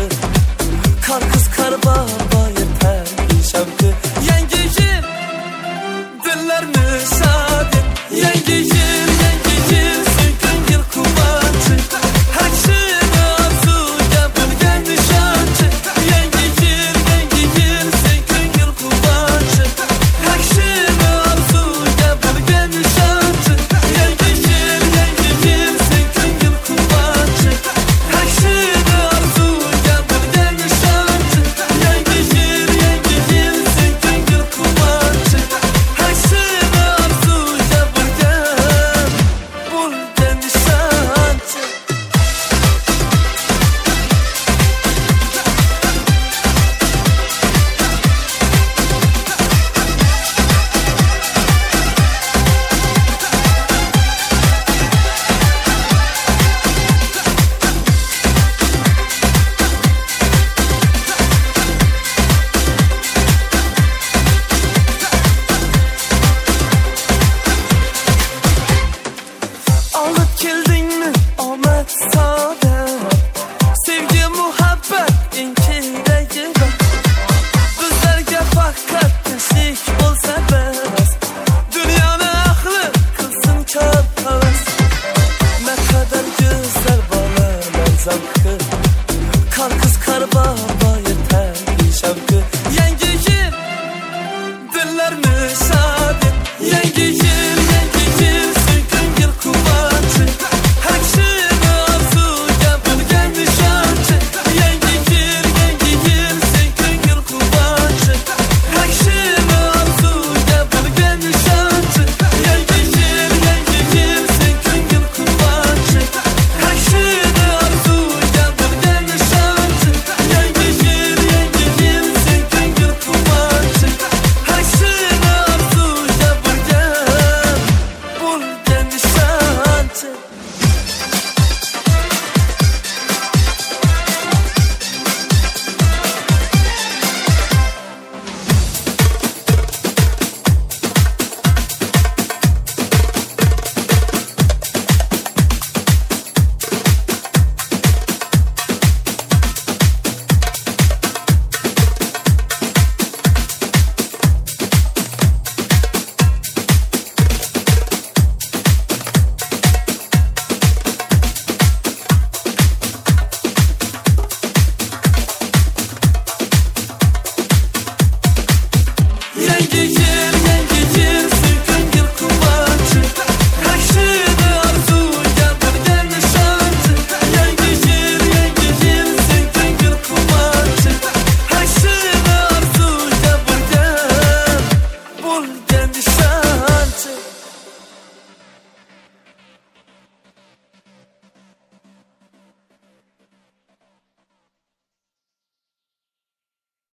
Kar kız kar baba yeter şavkı. Yengecim dillerini sade. Yengecim yengecim sökün yıl kumancı. Hakşını arzu yapılgen nişancı. Yengecim yengecim sökün yıl kumancı. Hakşını arzu yapılgen nişancı. Yengecim yengecim sökün yıl kumancı. Hakşını arzu yapılgen nişancı. Yengecim yengecim sökün yıl kumancı. Hakşını arzu yapılgen bulgen nişancı. Alıp geldin mi Ahmet Sade? Sevgi muhabbet inkireyi bak. Bizlerge fakat teşik olsa beres. Dünyanı aklı kılsın köp heves. Ne kadar güzel bana zavkı. Kar kız kar baba